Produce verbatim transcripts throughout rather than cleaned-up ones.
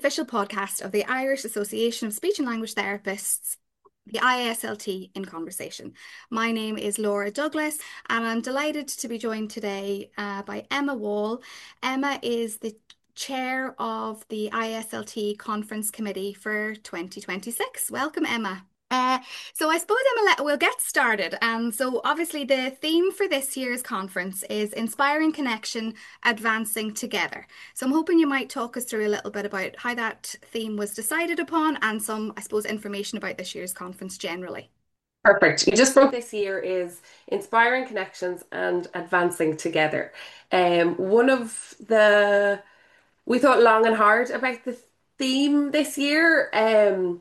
official podcast of the Irish Association of Speech and Language Therapists, the I A S L T in Conversation. My name is Laura Douglas, and I'm delighted to be joined today uh, by Emma Wall. Emma is the chair of the I A S L T Conference Committee for twenty twenty-six. Welcome, Emma. Uh, so I suppose Emma, we'll get started. And so obviously the theme for this year's conference is Inspiring Connection, Advancing Together. So I'm hoping you might talk us through a little bit about how that theme was decided upon and some, I suppose, information about this year's conference generally. Perfect. You just broke this year is inspiring connections and advancing together. Um, one of the we thought long and hard about the theme this year. Um,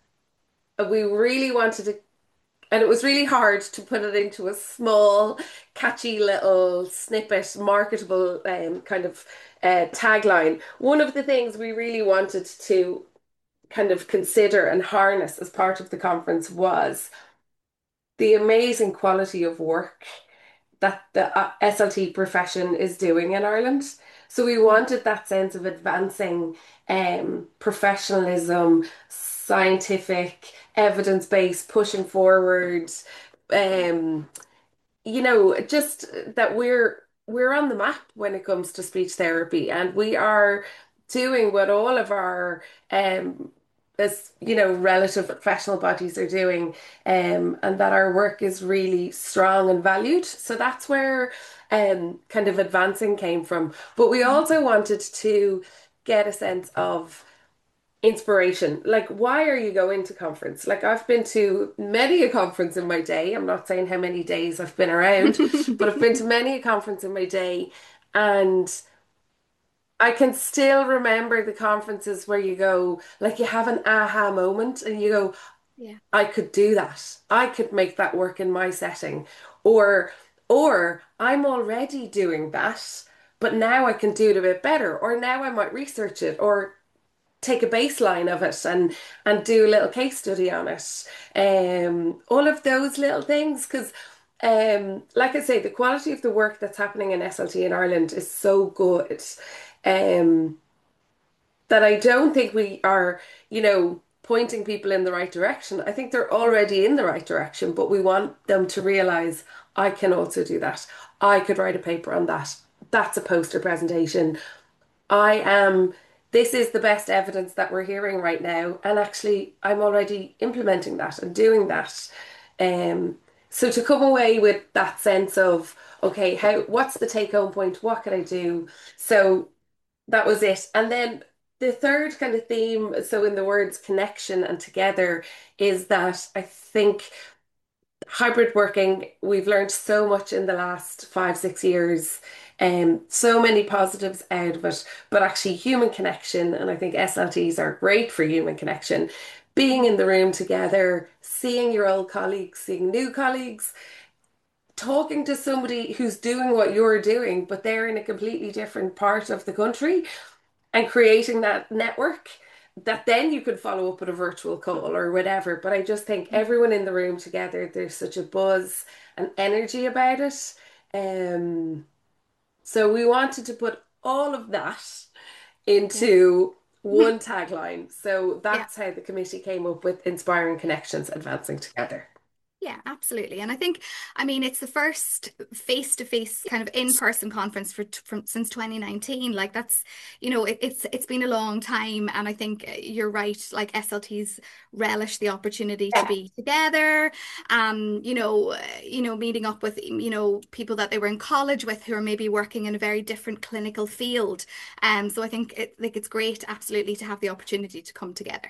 we really wanted to, and it was really hard to put it into a small, catchy little snippet, marketable um, kind of uh, tagline. One of the things we really wanted to kind of consider and harness as part of the conference was the amazing quality of work that the uh, S L T profession is doing in Ireland. So we Yeah. wanted that sense of advancing um, professionalism, scientific, evidence-based, pushing forward, Yeah. um, you know, just that we're we're on the map when it comes to speech therapy, and we are doing what all of our um as you know relative professional bodies are doing, um, and that our work is really strong and valued. So that's where um kind of advancing came from. But we Mhm. also wanted to get a sense of inspiration. Like, why are you going to conference? Like, I've been to many a conference in my day. I'm not saying how many days I've been around, but I've been to many a conference in my day. And I can still remember the conferences where you go, like, you have an aha moment and you go, Yeah. I could do that. I could make that work in my setting. Or, or I'm already doing that, but now I can do it a bit better. Or now I might research it. Or take a baseline of it and and do a little case study on it. Um, all of those little things, because um, like I say, the quality of the work that's happening in S L T in Ireland is so good. Um, that I don't think we are, you know, pointing people in the right direction. I think they're already in the right direction, but we want them to realize I can also do that. I could write a paper on that. That's a poster presentation. I am, this is the best evidence that we're hearing right now. And actually, I'm already implementing that and doing that. Um, so to come away with that sense of, okay, how, what's the take home point? What can I do? So that was it. And then the third kind of theme, so in the words connection and together, is that I think hybrid working, we've learned so much in the last five, six years, and so many positives out of it, but actually human connection, and I think S L Ts are great for human connection. Being Mhm. in the room together, seeing your old colleagues, seeing new colleagues, talking to somebody who's doing what you're doing, but they're in a completely different part of the country, and creating that network that then you could follow up with a virtual call or whatever. But I just think Yeah. everyone in the room together, there's such a buzz and energy about it. Um, so we wanted to put all of that Yeah. into one tagline. So Yeah. that's how the committee came up with Inspiring Connections, Advancing Together. Yeah, absolutely. And I think, I mean, it's the first face-to-face kind of in-person conference for from since twenty nineteen. Like that's, you know, it, it's it's been a long time, and I think uh, you're right. Like S L Ts relish the opportunity to Yeah. be together, um, you know, uh, you know, meeting up with, you know, people that they were in college with who are maybe working in a very different clinical field. Um, so I think it like it's great, absolutely, to have the opportunity to come together.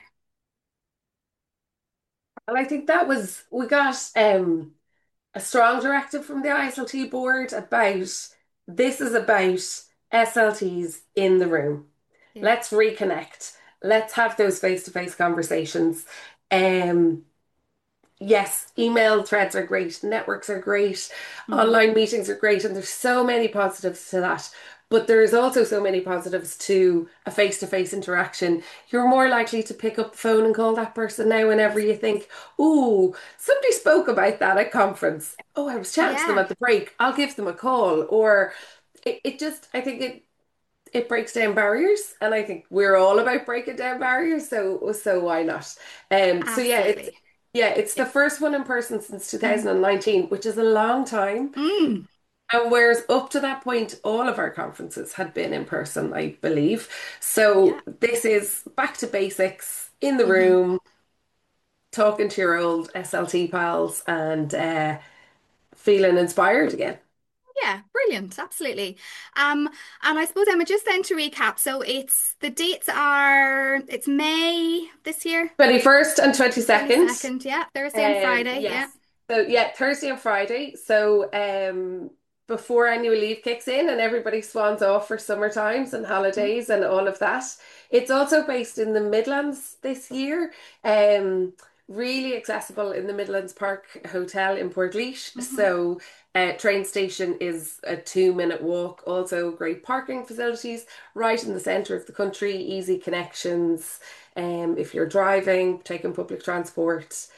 And I think that was, we got um a strong directive from the I S L T board about this is about S L Ts in the room. Yeah. Let's reconnect. Let's have those face-to-face conversations. Um, yes, email threads are great, networks are great, Hmm. online meetings are great, and there's so many positives to that. But there is also so many positives to a face-to-face interaction. You're more likely to pick up the phone and call that person now whenever you think, "Ooh, somebody spoke about that at conference. Oh, I was chatting to them Yeah. at the break. I'll give them a call." Or it, it just, I think it it breaks down barriers, and I think we're all about breaking down barriers, so so why not? Um, so yeah, it's Absolutely. yeah, it's Yeah. the first one in person since Mhm. two thousand nineteen, which is a long time. Mm. And whereas up to that point, all of our conferences had been in person, I believe. So Yeah. this is back to basics in the Hmm. room, talking to your old S L T pals and uh, feeling inspired again. Yeah, brilliant. Absolutely. Um, and I suppose Emma, just then to recap, so it's the dates are it's May this year, twenty-first and twenty-second. twenty-second, yeah, Thursday and Um, Friday, yeah. yes. So yeah, Thursday and Friday. So um before annual leave kicks in and everybody swans off for summer times and Mhm. holidays and all of that. It's also based in the Midlands this year. Um really accessible in the Midlands Park Hotel in Portlaoise. Mhm. So uh, train station is a two minute walk. Also great parking facilities right in the centre of the country, easy connections. Um, if you're driving, taking public transport.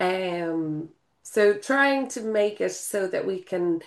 Um, so trying to make it so that we can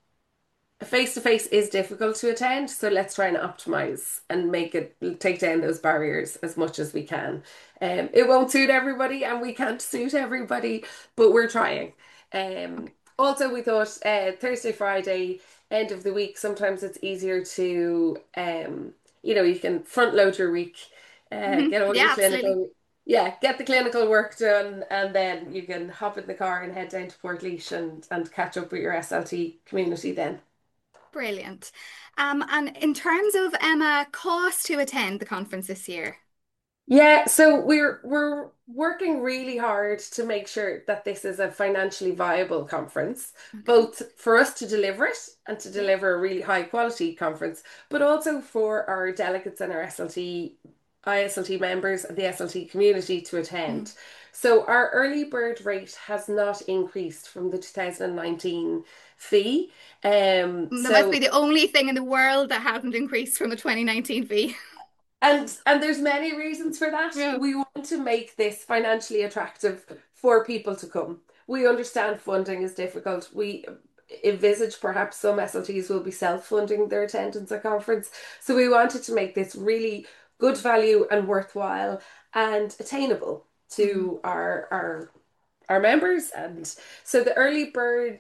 face to face is difficult to attend, so let's try and optimize and make it take down those barriers as much as we can. Um, it won't suit everybody, and we can't suit everybody, but we're trying. Um, Okay. also, we thought uh, Thursday, Friday, end of the week. Sometimes it's easier to, um, you know, you can front load your week, uh, Mhm. get all your Yeah, absolutely. clinical, yeah, get the clinical work done, and then you can hop in the car and head down to Portlaoise and and catch up with your S L T community then. Brilliant. Um, and in terms of Emma, cost to attend the conference this year. Yeah, so we're we're working really hard to make sure that this is a financially viable conference, Okay. both for us to deliver it and to Yeah. deliver a really high quality conference, but also for our delegates and our S L T, I S L T members and the S L T community to Mhm. attend. So our early bird rate has not increased from the two thousand nineteen fee. Um, That must be so the only thing in the world that hasn't increased from the twenty nineteen fee. And and there's many reasons for that. Yeah. We want to make this financially attractive for people to come. We understand funding is difficult. We envisage perhaps some S L Ts will be self-funding their attendance at conference. So we wanted to make this really good value and worthwhile and attainable Mhm. to our our our members. And so the early bird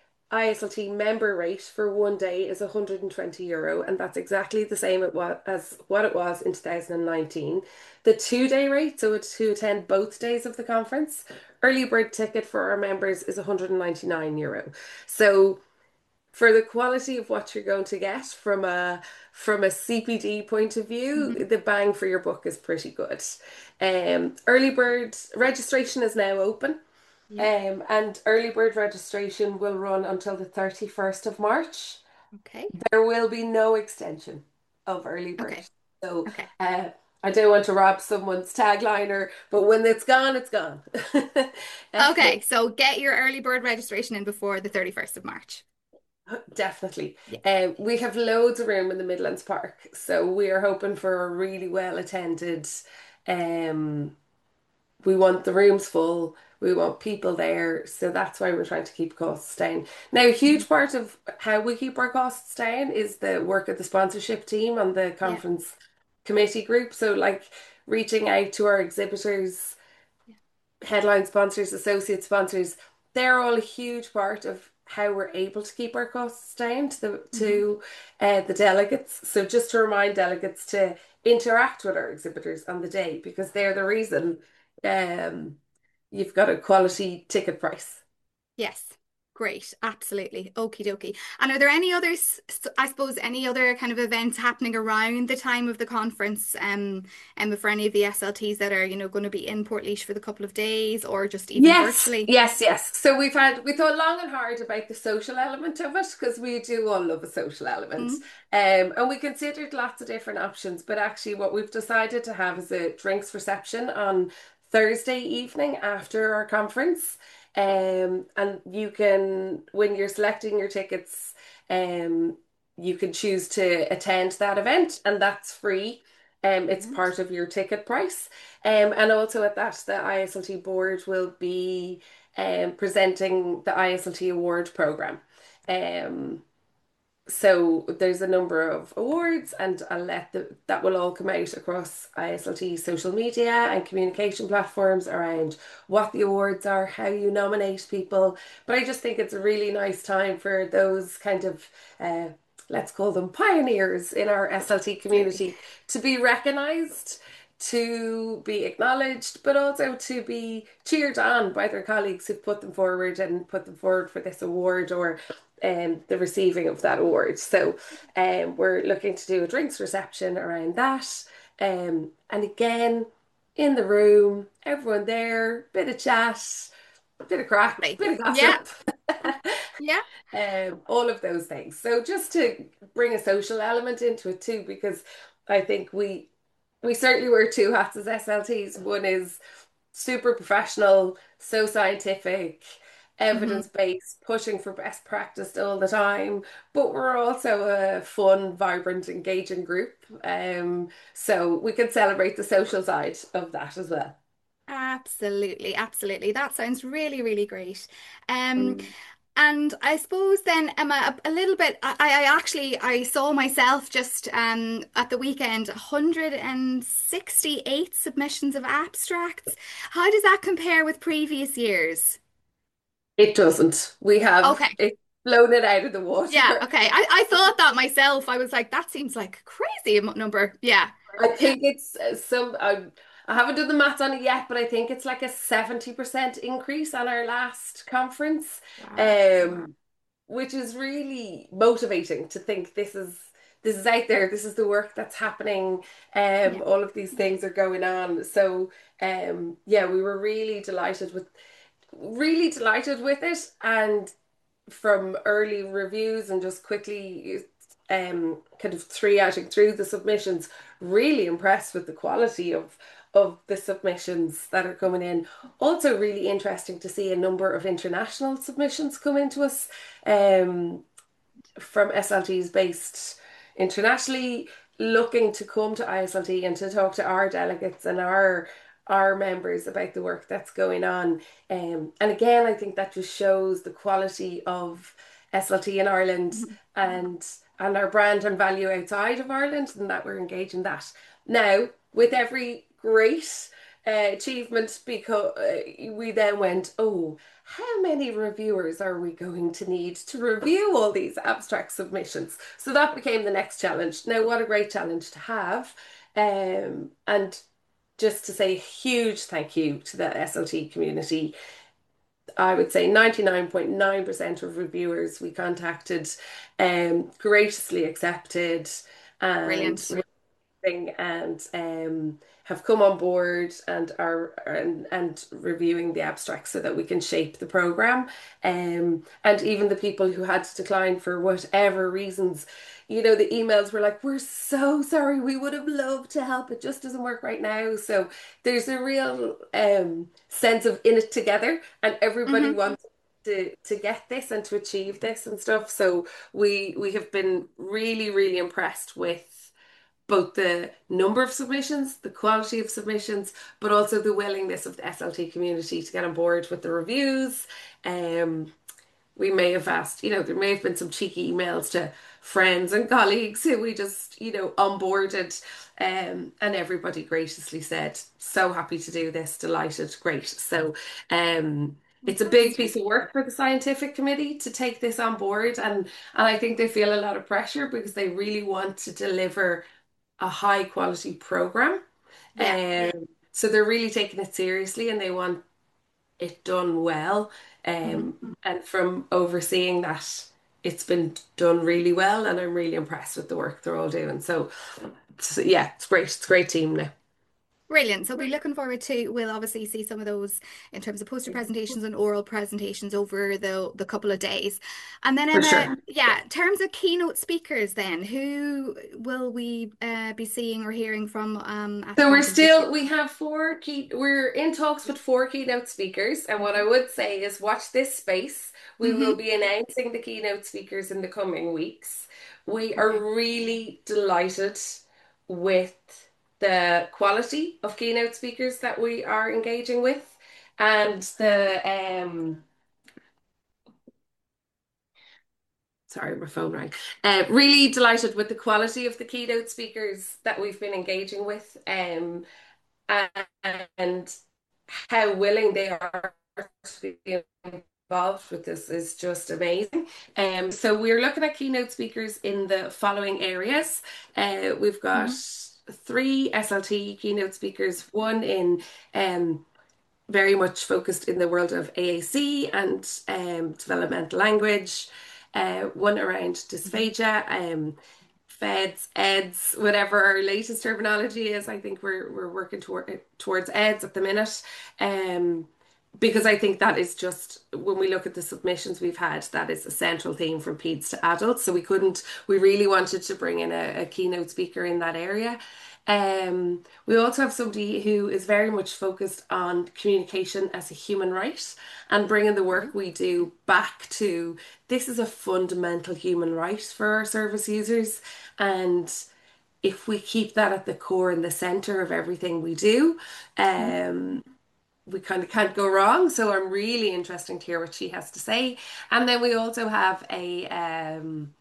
I S L T member rate for one day is one hundred twenty euro, and that's exactly the same at what, as what it was in two thousand nineteen. The two day rate, so it's to attend both days of the conference, early bird ticket for our members is one hundred ninety-nine euro. So for the quality of what you're going to get from a from a C P D point of view, Mhm. the bang for your buck is pretty good. Um, early bird registration is now open. Yeah. Um, and early bird registration will run until the thirty-first of March. Okay. There will be no extension of early bird. Okay. So Okay. uh, I don't want to rob someone's tagliner, but when it's gone, it's gone. Okay. So get your early bird registration in before the thirty-first of March. Definitely. Yeah. Um, we have loads of room in the Midlands Park, so we are hoping for a really well attended um, we want the rooms full. We want people there. So that's why we're trying to keep costs down. Now, a Mhm. huge part of how we keep our costs down is the work of the sponsorship team and the Yeah. conference committee group. So, like reaching out to our exhibitors, Yeah. headline sponsors, associate sponsors, they're all a huge part of how we're able to keep our costs down to the Mhm. to uh, the delegates. So just to remind delegates to interact with our exhibitors on the day because they're the reason um, you've got a quality ticket price. Yes. Great. Absolutely. Okie dokie. And are there any others, I suppose, any other kind of events happening around the time of the conference, um, and for any of the S L Ts that are, you know, going to be in Portlaoise for the couple of days or just even Yes, virtually? yes, yes. So we've had we thought long and hard about the social element of it because we do all love a social element. Mm. Um, and we considered lots of different options, but actually what we've decided to have is a drinks reception on Thursday evening after our conference. Um, and you can, when you're selecting your tickets, um, you can choose to attend that event, and that's free. Um, it's Brilliant. part of your ticket price. Um, and also at that, the I S L T board will be um, presenting the I S L T award program. Um, so there's a number of awards, and I'll let the that will all come out across I S L T social media and communication platforms around what the awards are, how you nominate people. But I just think it's a really nice time for those kind of uh, let's call them pioneers in our S L T Absolutely. community to be recognized, to be acknowledged, but also to be cheered on by their colleagues who've put them forward and put them forward for this award or um, the receiving of that award. So um, we're looking to do a drinks reception around that. Um, and again, in the room, everyone there, bit of chat, bit of crack, Lovely. bit of Yeah. gossip. Yeah. Um, all of those things. So just to bring a social element into it too, because I think we we certainly wear two hats as S L Ts. One is super professional, so scientific, Hmm. evidence-based, pushing for best practice all the time. But we're also a fun, vibrant, engaging group. Um, so we can celebrate the social side of that as well. Absolutely, absolutely. That sounds really, really great. Um, Mm. and I suppose then, Emma, a, a little bit. I, I actually I saw myself just um at the weekend, one hundred sixty-eight submissions of abstracts. How does that compare with previous years? It doesn't. We have Okay. it blown it out of the Yeah, water. okay. I, I thought that myself. I was like, that seems like a crazy am- number. Yeah. I think it's uh, some. I, I haven't done the maths on it yet, but I think it's like a seventy percent increase on our last conference, Wow. um, which is really motivating to think this is this is out there. This is the work that's happening. Yeah. Um, all of these things are going on. So, um, yeah, we were really delighted with really delighted with it, and from early reviews and just quickly um kind of triaging through the submissions, really impressed with the quality of of the submissions that are coming in. Also really interesting to see a number of international submissions come into us um from S L Ts based internationally, looking to come to I S L T and to talk to our delegates and our our members about the work that's going on. Um, and again, I think that just shows the quality of S L T in Ireland Mhm. and and our brand and value outside of Ireland, and that we're engaging that. Now, with every great uh, achievement, because uh, we then went, oh, how many reviewers are we going to need to review all these abstract submissions? So that became the next challenge. Now, what a great challenge to have. Um, and just to say a huge thank you to the S L T community. I would say ninety-nine point nine percent of reviewers we contacted um, graciously accepted and Brilliant. thing, and um, have come on board and are and, and reviewing the abstracts so that we can shape the program. Um, and even the people who had to decline for whatever reasons, you know, the emails were like, "We're so sorry. We would have loved to help. It just doesn't work right now." So there's a real um, sense of in it together, and everybody Hmm. wants to to get this and to achieve this and stuff. So we we have been really, really impressed with both the number of submissions, the quality of submissions, but also the willingness of the S L T community to get on board with the reviews. Um, we may have asked, you know, there may have been some cheeky emails to friends and colleagues who we just, you know, onboarded, um, and everybody graciously said, so happy to do this, delighted, great. So, um, it's a big piece Fantastic. of work for the scientific committee to take this on board, and and I think they feel a lot of pressure because they really want to deliver a high quality program. Yeah. Um, so they're really taking it seriously and they want it done well. Mhm. Um, and from overseeing that, it's been done really well, and I'm really impressed with the work they're all doing. So, so yeah, it's great. It's a great team now. Brilliant. So we'll be looking forward to, we'll obviously see some of those in terms of poster presentations and oral presentations over the the couple of days. And then For Emma, sure. yeah, in terms of keynote speakers then, who will we uh, be seeing or hearing from um, at the So we're conference this year? still, we have four key, we're in talks with four keynote speakers. And what I would say is watch this space. We will Hmm. be announcing the keynote speakers in the coming weeks. We are Okay. really delighted with the quality of keynote speakers that we are engaging with and the um Sorry, my phone rang. Uh, really delighted with the quality of the keynote speakers that we've been engaging with, um, and how willing they are to be involved with this is just amazing. Um, so we're looking at keynote speakers in the following areas. Uh, we've got Mhm. three S L T keynote speakers, one in um, very much focused in the world of A A C and um, developmental language, uh, one around Mhm. dysphagia, um, feds, eds, whatever our latest terminology is. I think we're we're working toward towards eds at the minute. Um, because I think that is just when we look at the submissions we've had, that is a central theme from peds to adults. So we couldn't, we really wanted to bring in a, a keynote speaker in that area. Um, we also have somebody who is very much focused on communication as a human right and bringing the work Brilliant. we do back to this is a fundamental human right for our service users. And if we keep that at the core and the center of everything we do, Mhm. um, we kind of can't go wrong. So I'm really interested to hear what she has to say. And then we also have a um,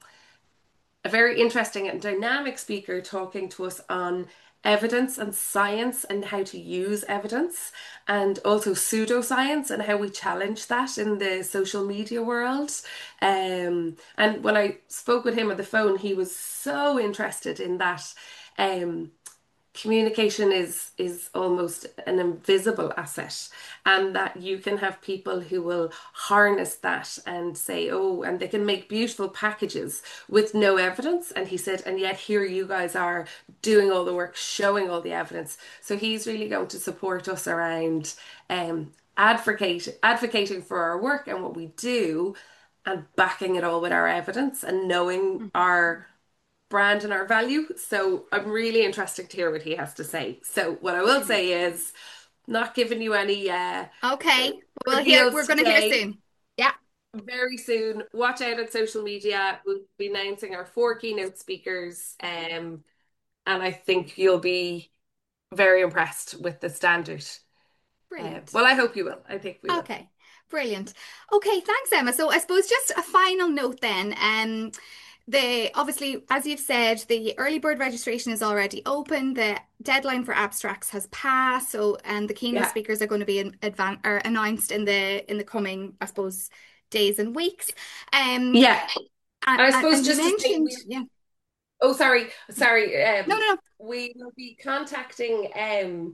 a very interesting and dynamic speaker talking to us on evidence and science and how to use evidence, and also pseudoscience and how we challenge that in the social media world. Um, and when I spoke with him on the phone, he was so interested in that. Um, communication is is almost an invisible asset, and that you can have people who will harness that and say, oh, and they can make beautiful packages with no evidence. And he said, and yet here you guys are doing all the work, showing all the evidence. So he's really going to support us around um advocate advocating for our work and what we do, and backing it all with our evidence and knowing Mhm. our brand and our value. So I'm really interested to hear what he has to say. So what I will Brilliant. say is not giving you any uh, Okay. We'll hear, reveals we're going to hear today. soon. Yeah. Very soon, watch out on social media. We'll be announcing our four keynote speakers, um, and I think you'll be very impressed with the standard. Uh, Brilliant. well, I hope you will. I think we will. Okay. Brilliant. Okay, thanks, Emma. So I suppose just a final note then. Um, the obviously, as you've said, the early bird registration is already open. The deadline for abstracts has passed. So, and the keynote Yeah, speakers are going to be in advan or announced in the in the coming, I suppose, days and weeks. Um, yeah. and, And I and suppose and you just to say, mentioned, we yeah. oh, sorry, sorry. No, Um, no, no. we will be contacting um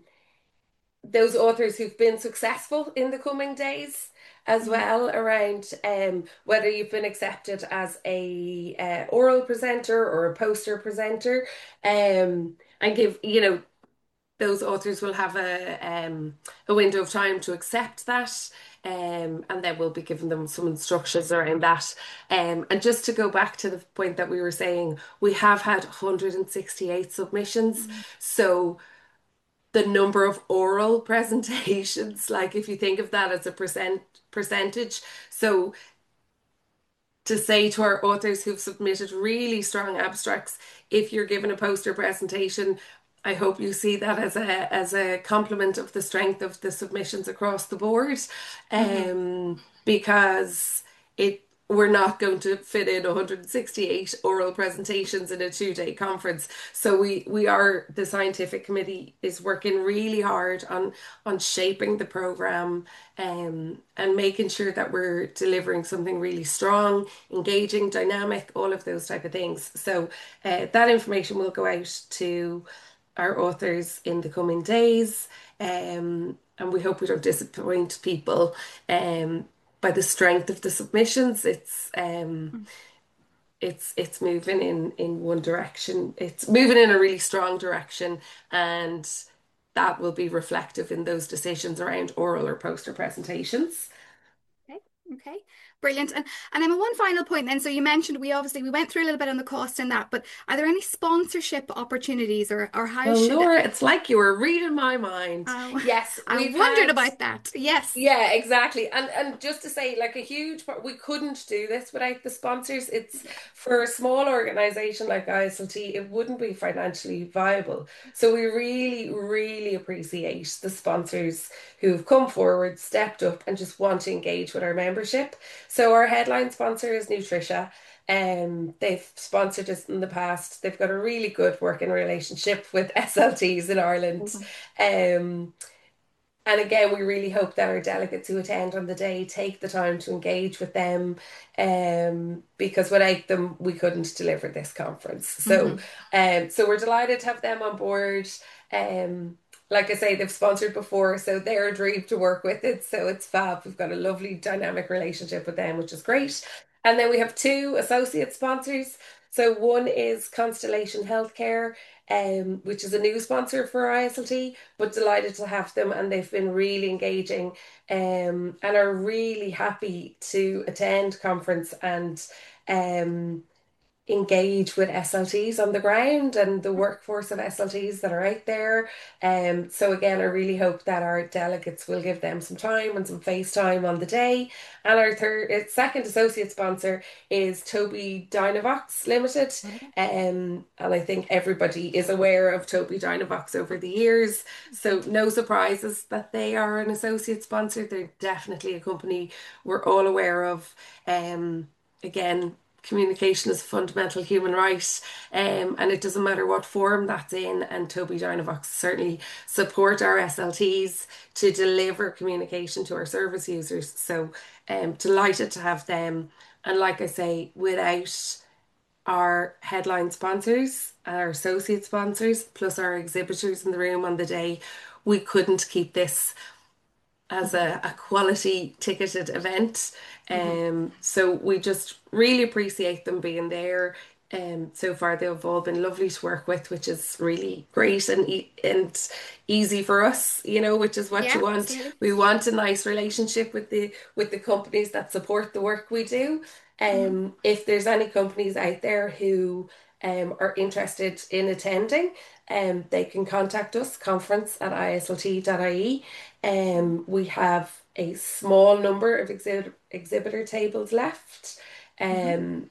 those authors who've been successful in the coming days as Mhm. well around um, whether you've been accepted as a uh, oral presenter or a poster presenter, um, and give you know those authors will have a um, a window of time to accept that. Um, and then we'll be giving them some instructions around that. Um, and just to go back to the point that we were saying, we have had one hundred sixty-eight submissions. Mhm. So the number of oral presentations, like if you think of that as a percent percentage. So to say to our authors who've submitted really strong abstracts, if you're given a poster presentation, I hope you see that as a as a compliment of the strength of the submissions across the board, Mhm. um, because it we're not going to fit in one hundred sixty-eight oral presentations in a two-day conference. So we we are the scientific committee is working really hard on on shaping the program, um, and making sure that we're delivering something really strong, engaging, dynamic, all of those type of things. So uh, that information will go out to our authors in the coming days, um, and we hope we don't disappoint people um, by the strength of the submissions. It's um, it's it's moving in in one direction. It's moving in a really strong direction, and that will be reflective in those decisions around oral or poster presentations. Okay. Okay. Brilliant. And and then one final point then. So you mentioned we obviously we went through a little bit on the cost and that, but are there any sponsorship opportunities or or how Well, should Laura, it's like you were reading my mind. uh, Yes, I we've wondered had. about that. Yes. Yeah, exactly. And and just to say, like a huge part, we couldn't do this without the sponsors. It's for a small organization like I S L T, it wouldn't be financially viable. So we really, really appreciate the sponsors who've come forward, stepped up, and just want to engage with our members. membership. So our headline sponsor is Nutricia. Um, they've sponsored us in the past. They've got a really good working relationship with S L Ts in Ireland. Mhm. Um, and again, we really hope that our delegates who attend on the day take the time to engage with them, um, because without them, we couldn't deliver this conference. So, Mhm. um, so we're delighted to have them on board. Um, like I say, they've sponsored before, so they're a dream to work with it. So it's fab. We've got a lovely dynamic relationship with them, which is great. And then we have two associate sponsors. So one is Constellation Healthcare, um, which is a new sponsor for I S L T, but delighted to have them, and they've been really engaging, um, and are really happy to attend conference and um, engage with S L Ts on the ground and the workforce of S L Ts that are out there. Um, so again, I really hope that our delegates will give them some time and some face time on the day. And our third, uh, second associate sponsor is Tobii Dynavox Limited. Mhm. Um, and I think everybody is aware of Tobii Dynavox over the years. So no surprises that they are an associate sponsor. They're definitely a company we're all aware of. Um, again, communication is a fundamental human right, um, and it doesn't matter what form that's in. And Tobii Dynavox certainly support our S L Ts to deliver communication to our service users. So, um, delighted to have them. And like I say, without our headline sponsors, our associate sponsors, plus our exhibitors in the room on the day, we couldn't keep this as Mhm. a, a quality ticketed event. Mhm. Um, so we just really appreciate them being there. Um, so far they've all been lovely to work with, which is really great and e and easy for us, you know, which is what Yeah, you want. absolutely. We want a nice relationship with the with the companies that support the work we do. Mhm. Um, if there's any companies out there who um, are interested in attending, um, they can contact us, conference at I S L T dot I E. Um, we have a small number of exhibit exhibitor tables left. Mhm. Um,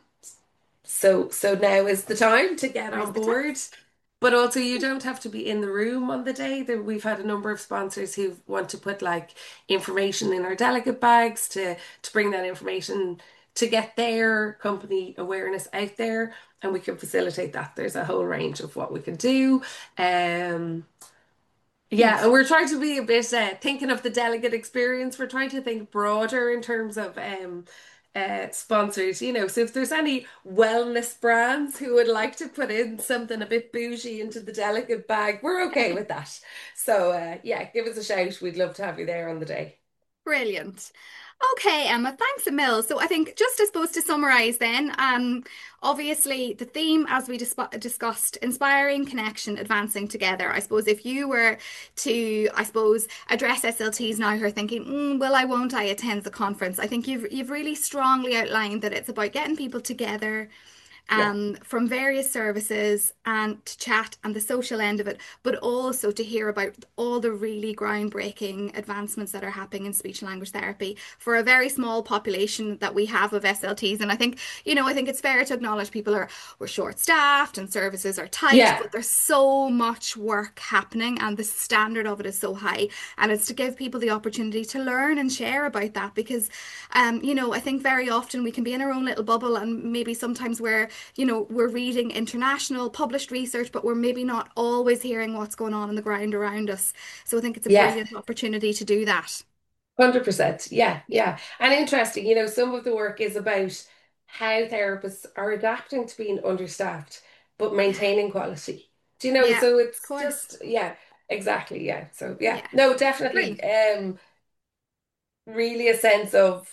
so so now is the time to get Where's on the time? board. But also you don't have to be in the room on the day. There, we've had a number of sponsors who want to put like information in our delegate bags to to bring that information to get their company awareness out there, and we can facilitate that. There's a whole range of what we can do. Um, yeah, and Huge. we're trying to be a bit uh, thinking of the delegate experience. We're trying to think broader in terms of um uh sponsors, you know. So if there's any wellness brands who would like to put in something a bit bougie into the delegate bag, we're okay with that. So uh yeah, give us a shout. We'd love to have you there on the day. Brilliant. Okay, Emma, thanks a mill. So I think just I suppose to summarize then, um, obviously the theme as we dis discussed, inspiring connection, advancing together. I suppose if you were to, I suppose, address S L Ts now who are thinking, mm, will I, won't I attend the conference? I think you've you've really strongly outlined that it's about getting people together Yeah. um, from various services and to chat and the social end of it, but also to hear about all the really groundbreaking advancements that are happening in speech and language therapy for a very small population that we have of S L Ts. And I think, you know, I think it's fair to acknowledge people are we're short staffed and services are tight, Yeah. but there's so much work happening and the standard of it is so high. And it's to give people the opportunity to learn and share about that because, um, you know, I think very often we can be in our own little bubble and maybe sometimes we're you know, we're reading international published research, but we're maybe not always hearing what's going on on the ground around us. So I think it's a Yeah. brilliant opportunity to do that. one hundred percent. Yeah, Yeah. yeah. And interesting, you know, some of the work is about how therapists are adapting to being understaffed, but Yeah. maintaining quality. Do you know? Yeah. So Of it's course. just, yeah, exactly. Yeah. So, yeah, Yeah. no, definitely. Brilliant. Um, really a sense of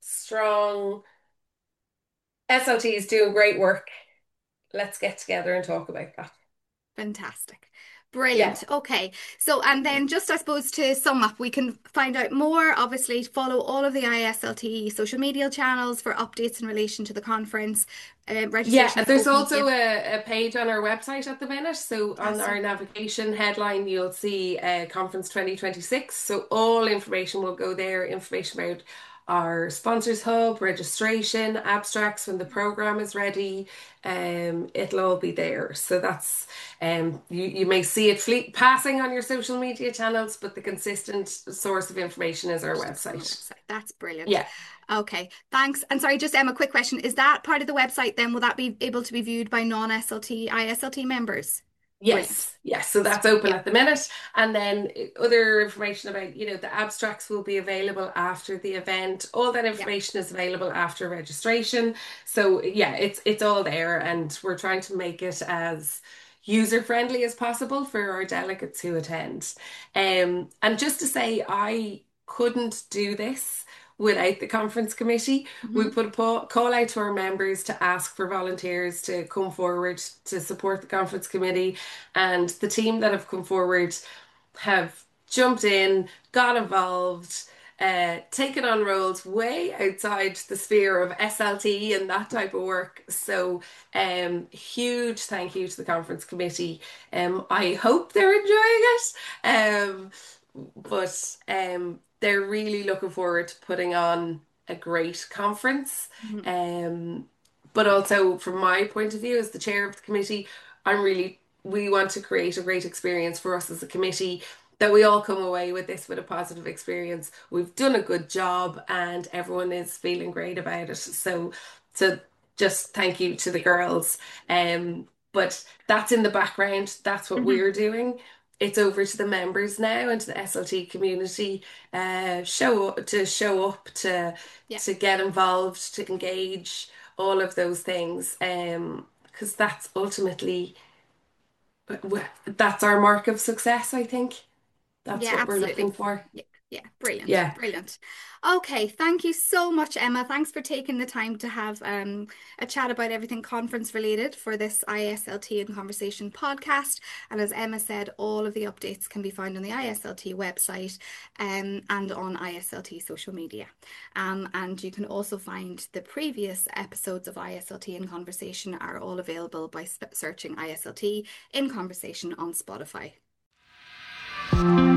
strong S L Ts doing great work. Let's get together and talk about that. Fantastic. Yeah. Brilliant. Okay. So, and then just I suppose to sum up, we can find out more, obviously, follow all of the I S L T social media channels for updates in relation to the conference. Uh, Yeah, registration is there's open. Yeah. also a, a page on our website at the minute. So on our Fantastic. navigation headline, you'll see uh, Conference twenty twenty-six. So all information will go there, information about our sponsors hub, registration, abstracts when the program is ready. Um, it'll all be there. So that's um, you you may see it fleet passing on your social media channels, but the consistent source of information is our Just on the website. website. That's brilliant. Yeah. Okay, thanks. And sorry, just Emma, quick question. Is that part of the website then? Will that be able to be viewed by non-S L T, I S L T members? Brilliant. Yes, yes. So that's open Yeah, at the minute. And then uh, other information about, you know, the abstracts will be available after the event. All that yeah. information is available after registration. So yeah, it's it's all there and we're trying to make it as user friendly as possible for our delegates who attend. Um, and just to say, I couldn't do this without the conference committee. We Hmm. put a po- call out to our members to ask for volunteers to come forward to support the conference committee. And the team that have come forward have jumped in, got involved, uh, taken on roles way outside the sphere of S L T and that type of work. So, um, huge thank you to the conference committee. Um, I hope they're enjoying it. Um, but um, they're really looking forward to putting on a great conference. Hmm. Um, but also, from my point of view as the chair of the committee, I'm really, we want to create a great experience for us as a committee that we all come away with this with a positive experience. We've done a good job and everyone is feeling great about it. So, so just thank you to the girls. Um, but that's in the background. That's what Hmm. we're doing. It's over to the members now and to the S L T community, uh, show up to show up to Yeah. to get involved, to engage, all of those things. Um, because that's ultimately that's our mark of success, I think. That's Yeah, what we're absolutely. looking for. Yeah, yeah, brilliant, Yeah. brilliant. Okay, thank you so much, Emma. Thanks for taking the time to have um, a chat about everything conference related for this I S L T in Conversation podcast. And as Emma said, all of the updates can be found on the I S L T website um, and on I S L T social media. Um, and you can also find the previous episodes of I S L T in Conversation are all available by searching I S L T in Conversation on Spotify.